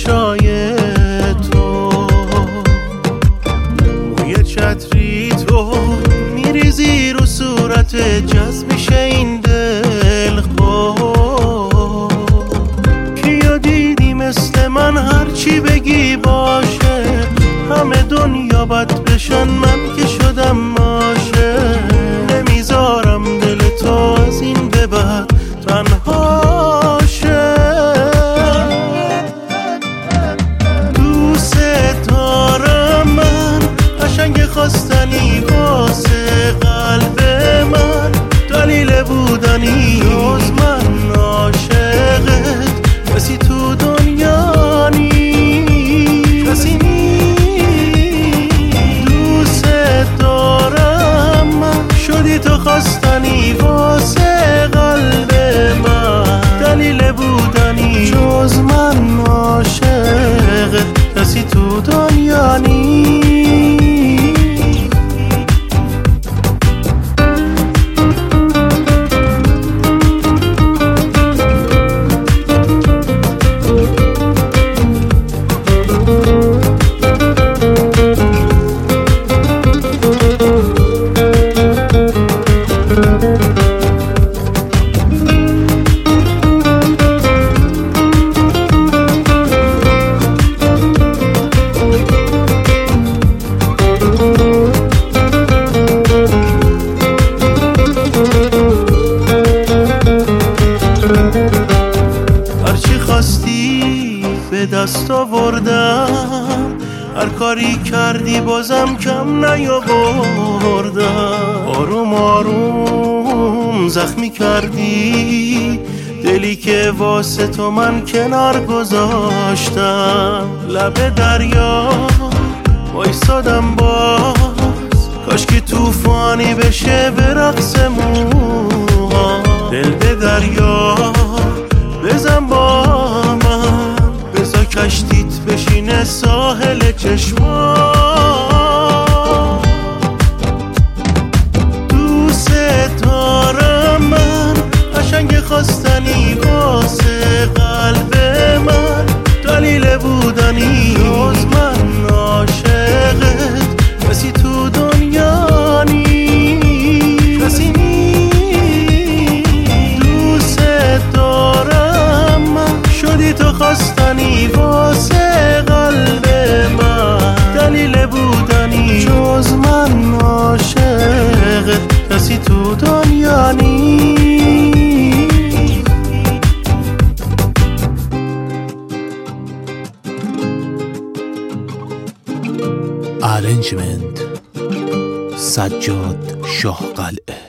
چشای تو، موی چتری تو میریزی رو صورت، جذب میشه این دل خود. کیا دیدی مثل من هرچی بگی باشه، همه دنیا بد بشن من که شدم عاشق. نمیذارم دل تو از این به بعد تنها شه. دوست دارم من، قشنگ خواستنی واسه قلب من، دلیل بودنی جز من عاشقت کسی تو دنیا نی، کسی نی. دوست دارم من، شدی تو خواستنی واسه قلب من، دلیل بودنی جز من عاشقت کسی تو دنیا نی. به دست آوردم، هر کاری کردی بازم کم نیاوردم. آروم آروم زخمی کردی دلی که واسه تو من کنار گذاشتم. لب دریا وایسادم باز، کاش که توفانی بشه به رقص موها. دل به دریا بزن با من، بزا کشتیت بشینه ساحل چشما. دوست دارم من، قشنگ خواستنی واسه قلب من، دلیل بودنی جز من عاشقت کسی تو دنیا نی، کسی نی. دوست دارم من، شدی تو خواستنی واسه قلب من، دلیل بودنی جز من عاشقت کسی تو دنیا نی. ارنجمنت سجاد شاه قلعه.